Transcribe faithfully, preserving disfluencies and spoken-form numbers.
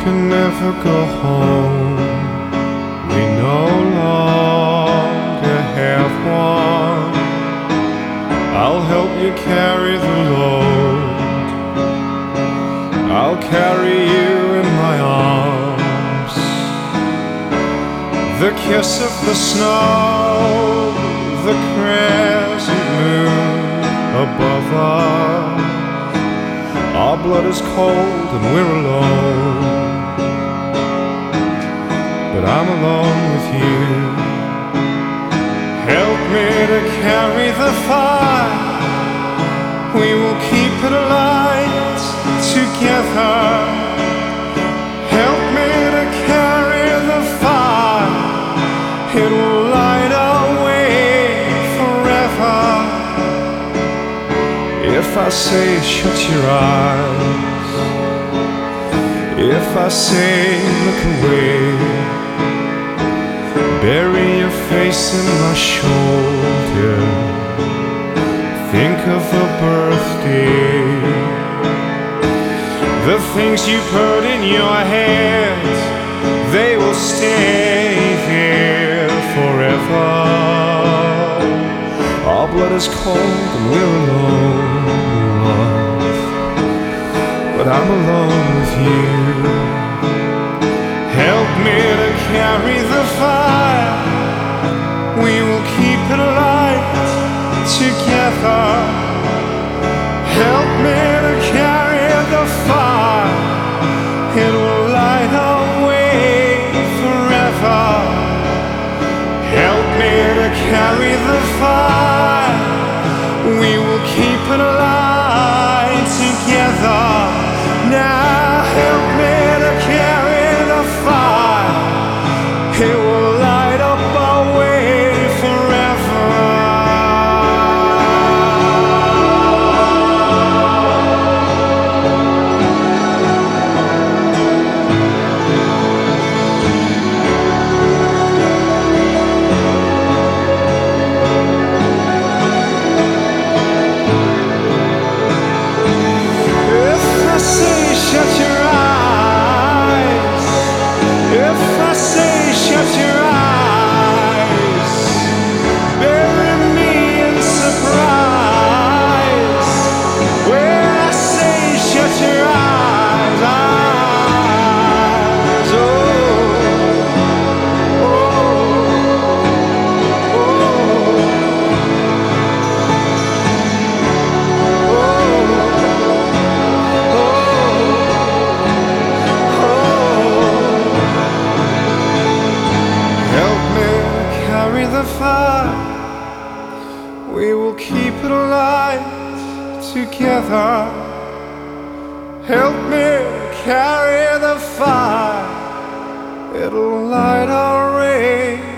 can never go home. We no longer have one. I'll help you carry the load. I'll carry you in my arms. The kiss of the snow, the crescent moon above us. Our blood is cold and we're alone, but I'm alone with you. Help me to carry the fire. We will keep it alight together. Help me to carry the fire. It will light our way forever. If I say shut your eyes, if I say look away, bury your face in my shoulder, think of a birthday, the things you put in your head, they will stay there forever. Our blood is cold and we're alone, but I'm alone with you. Help me to carry the fire. We will keep it alight together. Help me to carry the fire. It will light our way forever. Help me to carry the fire. We will keep it alight together. Now help me to carry the fire. It will light up our way forever. If I say shut your eyes, if I say shut your eyes, bury me in surprise. When I say shut your eyes, eyes, oh, oh, help me to carry the fire. We will keep it alight together. Help me carry the fire. It'll light our way